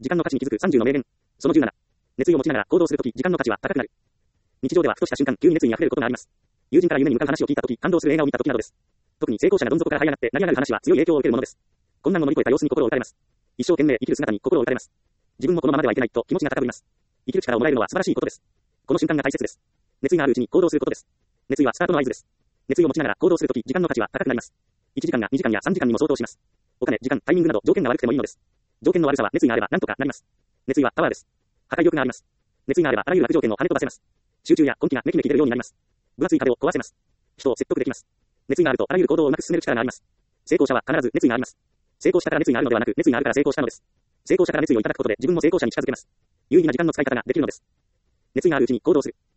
時間の価値に気づく30の名言。その17。熱意を持ちながら行動するとき、時間の価値は高くなる。日常ではふとした瞬間、急に熱意に溢れることがあります。友人から夢に向かう話を聞いたとき、感動する映画を見たときなどです。特に成功者がどん底から這い上がって成り上がる話は強い影響を受けるものです。困難を乗り越えた様子に心を打たれます。一生懸命生きる姿に心を打たれます。自分もこのままではいけないと気持ちが高ぶります。生きる力をもらえるのは素晴らしいことです。この瞬間が大切です。熱意があるうちに行動することです。熱意はスタートの合図です。熱意を持ちながら行動するとき、時間の価値は高くなります。1時間が2時間や3時間にも相当します。お金、時間、タイミングなど条件が悪くてもいいのです。条件の悪さは熱意があれば何とかなります。熱意はパワーです。破壊力があります。熱意があればあらゆる悪条件を跳ね飛ばせます。集中や根気がめきめき出るようになります。分厚い壁を壊せます。人を説得できます。熱意があるとあらゆる行動をうまく進める力があります。成功者は必ず熱意があります。成功したから熱意があるのではなく、熱意があるから成功したのです。成功者から熱意をいただくことで自分も成功者に近づけます。有意義な時間の使い方ができるのです。熱意があるうちに行動する。